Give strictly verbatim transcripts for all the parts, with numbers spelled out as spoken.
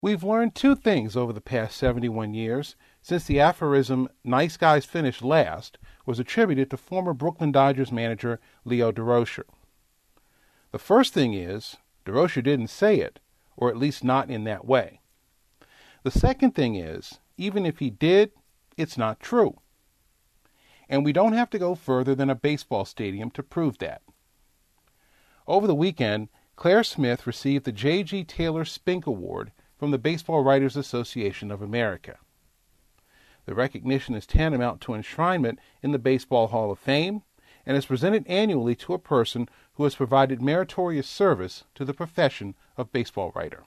We've learned two things over the past seventy-one years since the aphorism, "nice guys finish last," was attributed to former Brooklyn Dodgers manager Leo Durocher. The first thing is, Durocher didn't say it, or at least not in that way. The second thing is, even if he did, it's not true. And we don't have to go further than a baseball stadium to prove that. Over the weekend, Claire Smith received the J G Taylor Spink Award from the Baseball Writers Association of America. The recognition is tantamount to enshrinement in the Baseball Hall of Fame and is presented annually to a person who has provided meritorious service to the profession of baseball writer.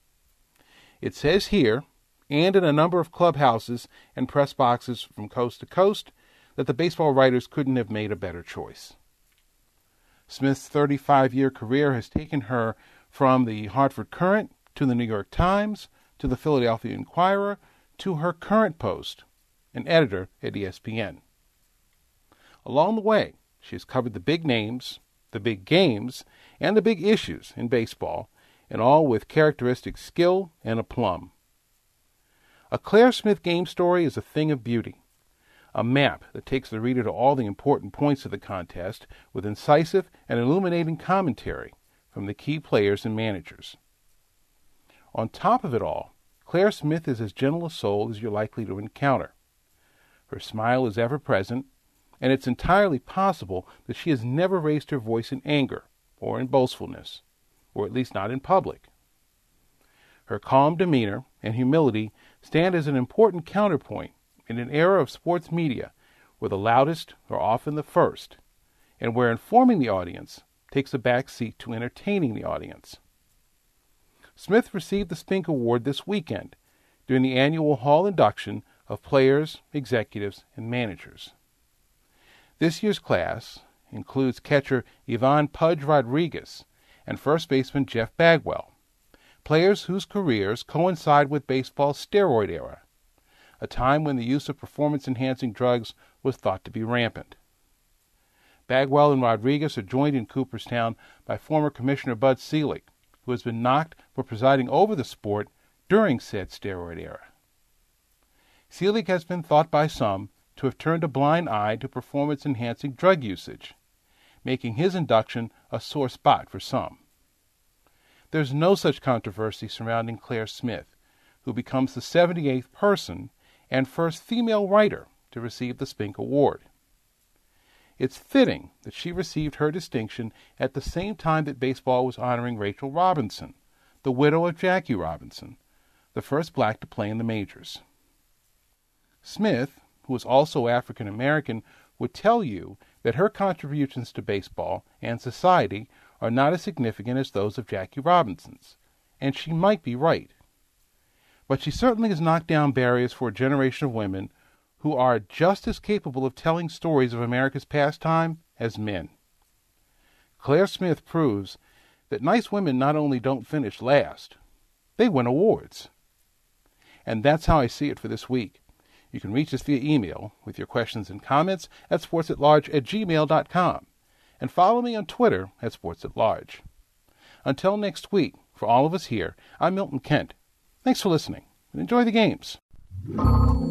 It says here, and in a number of clubhouses and press boxes from coast to coast, that the baseball writers couldn't have made a better choice. Smith's thirty-five-year career has taken her from the Hartford Courant to the New York Times to the Philadelphia Inquirer to her current post, an editor at E S P N. Along the way, she has covered the big names, the big games, and the big issues in baseball, and all with characteristic skill and aplomb. A Claire Smith game story is a thing of beauty, a map that takes the reader to all the important points of the contest with incisive and illuminating commentary from the key players and managers. On top of it all, Claire Smith is as gentle a soul as you're likely to encounter. Her smile is ever present, and it's entirely possible that she has never raised her voice in anger or in boastfulness, or at least not in public. Her calm demeanor and humility stand as an important counterpoint in an era of sports media where the loudest are often the first, and where informing the audience takes a back seat to entertaining the audience. Smith received the Spink Award this weekend during the annual Hall induction of players, executives, and managers. This year's class includes catcher Ivan Pudge Rodriguez and first baseman Jeff Bagwell, players whose careers coincide with baseball's steroid era, a time when the use of performance-enhancing drugs was thought to be rampant. Bagwell and Rodriguez are joined in Cooperstown by former Commissioner Bud Selig, who has been knocked for presiding over the sport during said steroid era. Selig has been thought by some to have turned a blind eye to performance-enhancing drug usage, making his induction a sore spot for some. There's no such controversy surrounding Claire Smith, who becomes the seventy-eighth person and first female writer to receive the Spink Award. It's fitting that she received her distinction at the same time that baseball was honoring Rachel Robinson, the widow of Jackie Robinson, the first black to play in the majors. Smith, who is also African American, would tell you that her contributions to baseball and society are not as significant as those of Jackie Robinson's, and she might be right. But she certainly has knocked down barriers for a generation of women who are just as capable of telling stories of America's pastime as men. Claire Smith proves that nice women not only don't finish last, they win awards. And that's how I see it for this week. You can reach us via email with your questions and comments at sportsatlarge at gmail dot com, and follow me on Twitter at sportsatlarge. Until next week, for all of us here, I'm Milton Kent. Thanks for listening, and enjoy the games.